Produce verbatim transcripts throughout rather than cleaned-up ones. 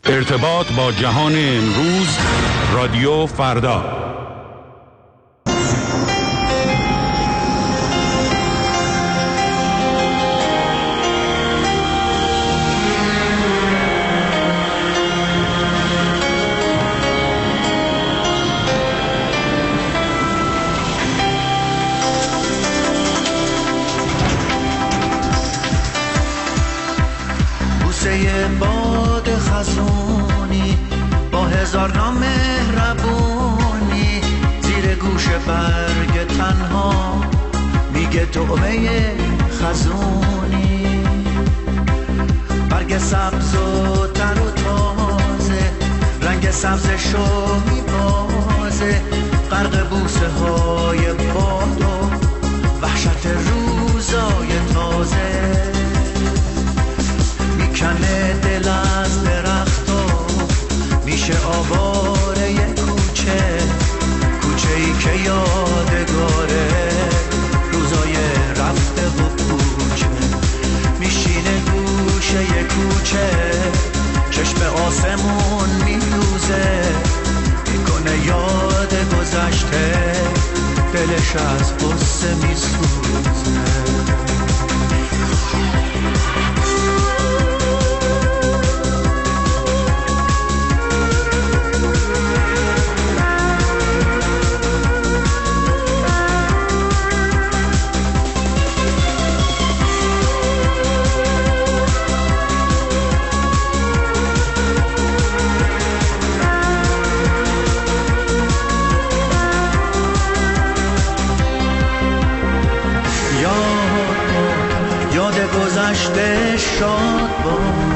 ارتباط با جهان امروز، رادیو فردا. باد خزونی با هزار نام مهربونی، زیر گوش برگ تنها میگه طعمه خزونی. برگ سبز و تر و تازه، رنگ سبز شو میبازه، غرق بوسه های باد و وحشت روزای تازه. میکنه دل از درختا، میشه آواره کوچه، کوچه ای که یادگاره روزای رفته و کوچه. میشینه گوشه کوچه، چشم آسمون میدوزه، میکنه یاد گذشته، دلش از غصه میسوزه. گذشته شاد با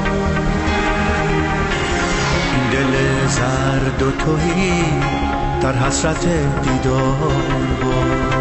این دل زرد و تهی در حسرت دیدار با.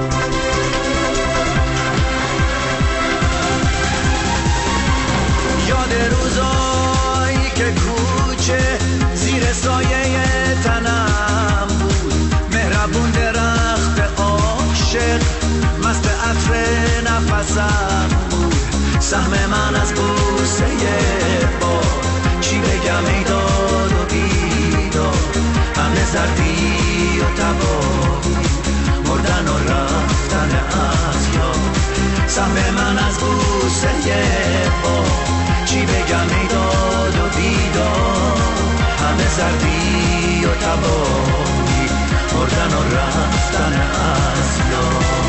یاد روزایی که کوچه زیر سایه تنم بود، مهربون درخت عاشق مست عطر نفسم بود. سهم من از بوسه باد، چی بگم ای داد و بیداد، همه زردی و تباهی، مردن و رفتن از یاد. سهم من از بوسه باد، چی بگم ای داد و بیداد، همه زردی و تباهی، مردن و رفتن از یاد.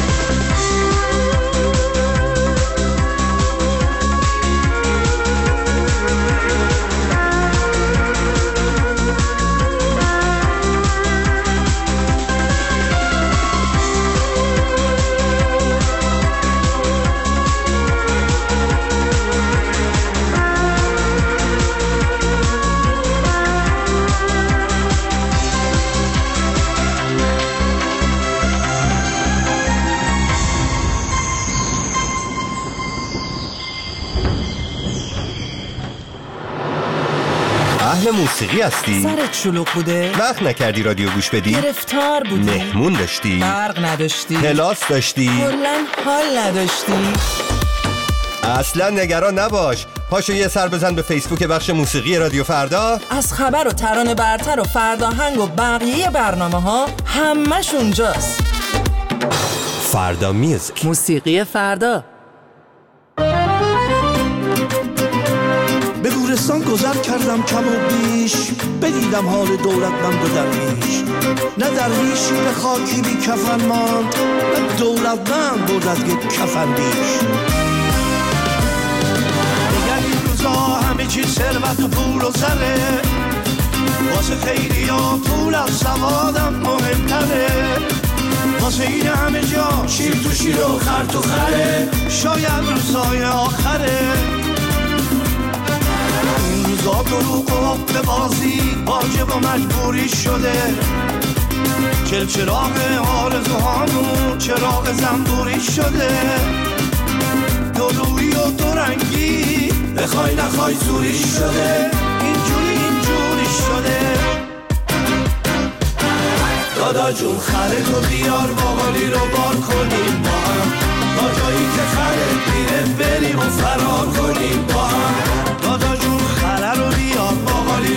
اهل موسیقی هستی؟ سرت شلوغ بوده؟ وقت نکردی رادیو گوش بدی؟ گرفتار بودی؟ مهمون داشتی؟ برق نداشتی؟ کلاس داشتی؟ کلاً حال نداشتی؟ اصلا نگران نباش، پاشو یه سر بزن به فیسبوک بخش موسیقی رادیو فردا. از خبر و ترانه برتر و فرداهنگ و بقیه برنامه ها همش اونجاست. فردا میوزیک، موسیقی فردا. به گورستان گذر کردم کم و بیش، بدیدم حال دولتمند و درویش. نه درویشی به خاکی بی کفن ماند، نه دولتمند برد از یک کفن بیش. دیگر این روزا همه چی ثروت و پول و زره، واسه خیلی ها پول از سوادم مهمتره. واسه این همه جا شیر تو شیر و خر تو خره، شاید روزای آخره. روزا دروغ و حق بازی واجب و مجبوری شده، چل چراغ آرزوهامون چراغ زنبوری شده. دو روی و دو رنگی بخوای نخوای زوری شده، اینجوری اینجوری شده. دادا جون خرتو بیار باقالی رو بار کنیم با هم، تا جایی که خرت میره بریم و فرار کنیم با هم. دادا جون خره رو بیار باقالی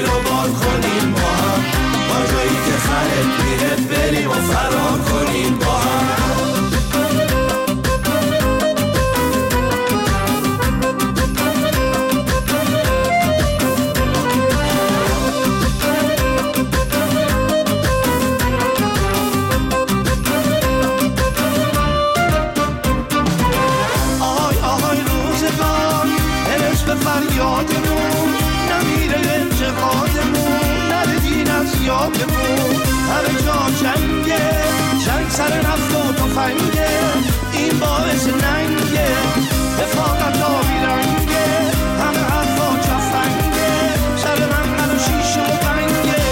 سر نفت و تفنگه، این باعث ننگه رفاقت آبی رنگه، همه حرفا چفنگه، سر من قل و شیشه و بنگه.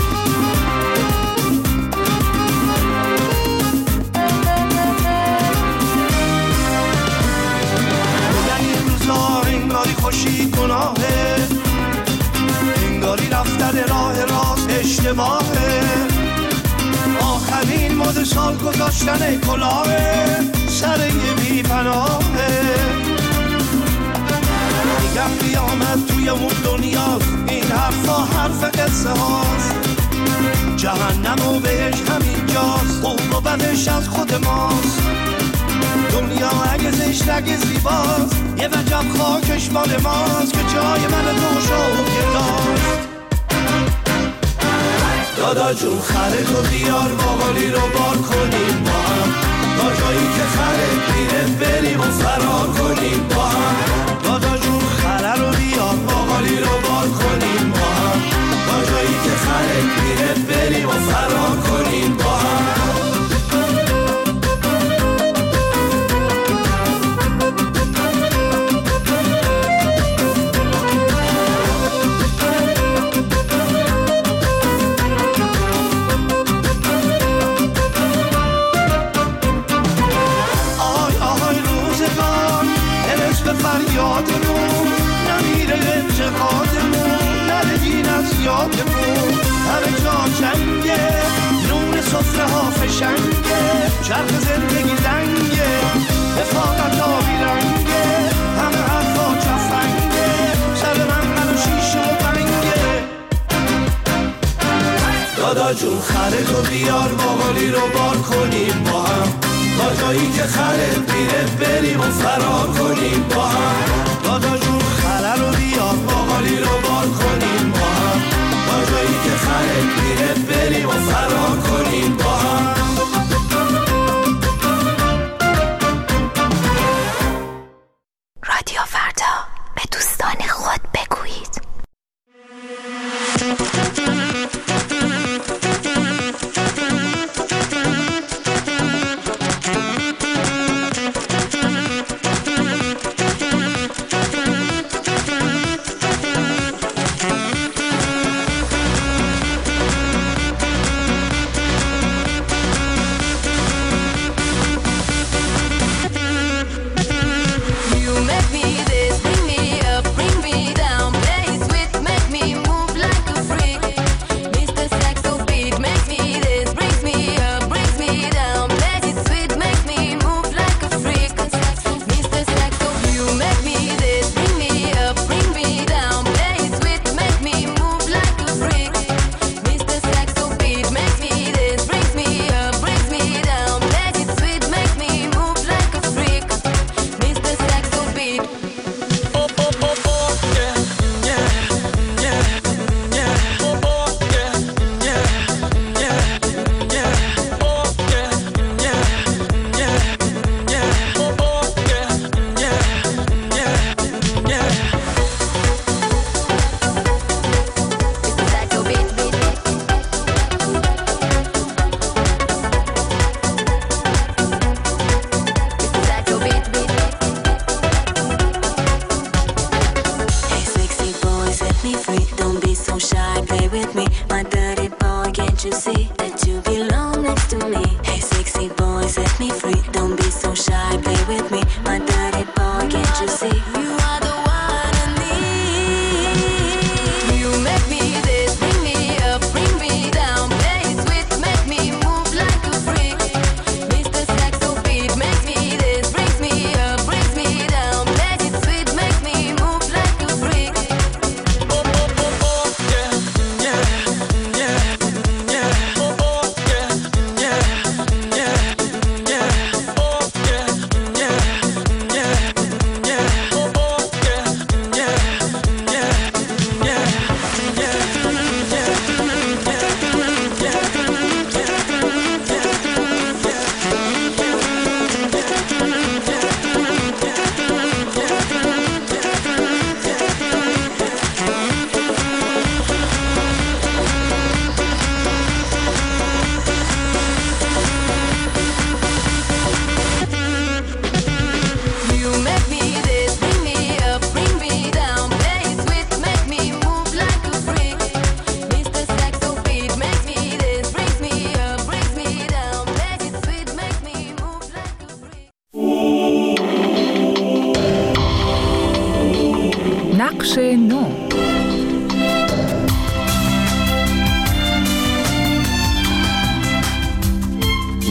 بگن این روزا انگاری خوشی گناهه، انگاری رفتن راه راست اشتباهه، آخرین مد سال گذاشتن کلاهه سر یه بی پناهه. میگم قیامت توی اون دنیاست، این حرفا حرف قصه هاست، جهنم و بهش همین جاست، خوب و بدش از خود ماست. دنیا اگه زشت اگه زیباست، یه وجب خاکش مال ماست که جای من دوش و گداست. دادا جون خره تو بیار باقالی رو بار کنیم با هم، تا جایی که خره میره بریم و فرار کنیم با هم. دادا جون خره رو بیار باقالی رو بار کنیم با هم، تا جایی که خره میره بریم و فرار کنیم با هم. فریادمون نمیره انتقادمون، نردین از یادمون، همه جا جنگه، نون صفره ها فشنگه، چرخ زندگی لنگه، رفاقت آبی رنگه، همه حرفا چفنگه، سر من قل و شیشه و بنگه. دادا جون خره تو بیار باقالی رو بار کنیم با هم، تا جایی که خره میره بریم و فرار کنیم با هم. دادا جون خره رو بیار باقالی رو بار کنیم با هم، تا جایی که خره میره بریم و فرار کنیم با هم. رادیو فردا، به دوستان خود بگویید.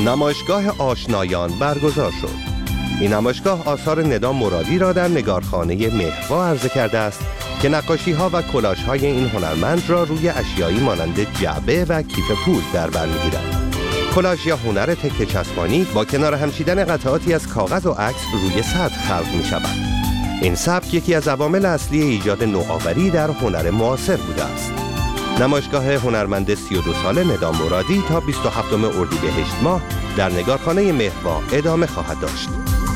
نمایشگاه آشنایان برگزار شد. این نمایشگاه آثار ندام مرادی را در نگارخانه مهروا عرضه کرده است که نقاشی‌ها و کلاژهای این هنرمند را روی اشیایی مانند جعبه و کیف پول در بر می‌گیرد. کلاژ یا هنر تکه چسبانی با کنار هم چیدن قطعاتی از کاغذ و عکس روی سطح خلق می‌شود. این سبک یکی از عوامل اصلی ایجاد نوآوری در هنر معاصر بوده است. نمایشگاه هنرمند سی و دو ساله ندام مرادی تا بیست و هفتم اردیبهشت ماه در نگارخانه مهروا ادامه خواهد داشت.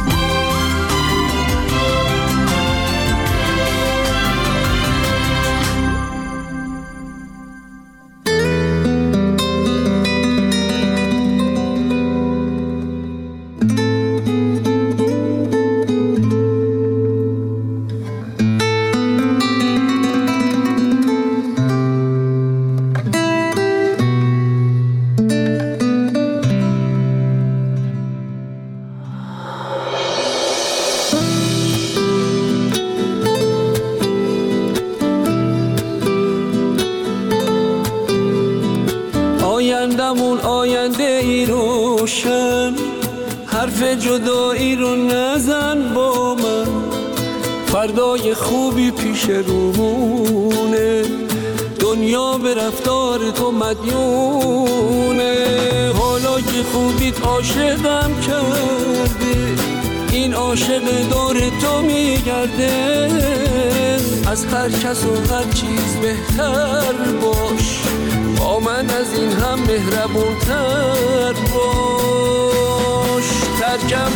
آیندمون آینده ای روشن، حرف جدایی رو نزن با من، فردای خوبی پیش رومونه، دنیا به رفتار تو مدیونه. حالا که خوبیت عاشقم کرده، این عاشق دور تو میگرده، از هر کس و هر چیز بهتر باش، با من از این هم مهربون تر باش. ترکم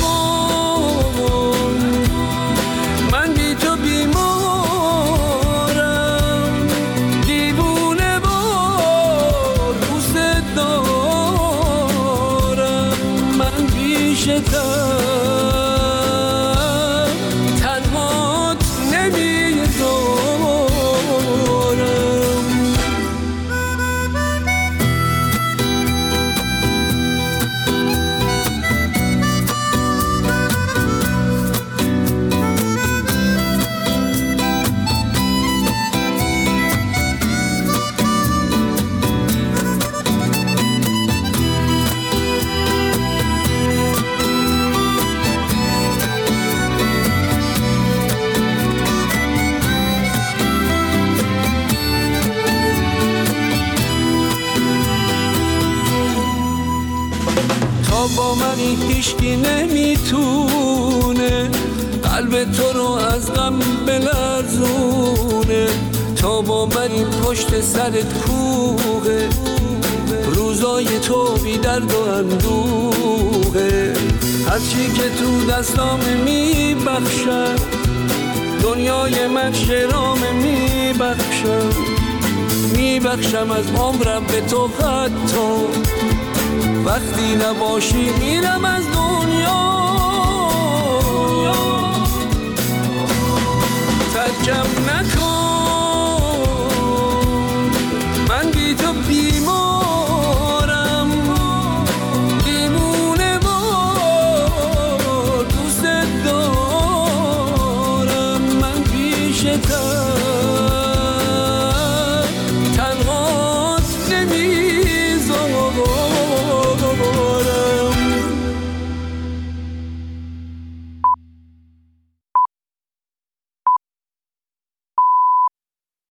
نکن، من بی تو بیمارم، دیوونه بار دوست دارم، من بیشتر تنهات نمیذارم. با من هیچکی نمیتونه قلب تو رو از غم بلرزونه، تا با من این پشت سرت کوه، روزای تو بی درد و اندوه. هرچی که تو دستام میبخشم، دنیای من شرام میبخشم، میبخشم از عمرم به تو، حتی وقتی نباشی میرم از دنیا. ترکم نکن،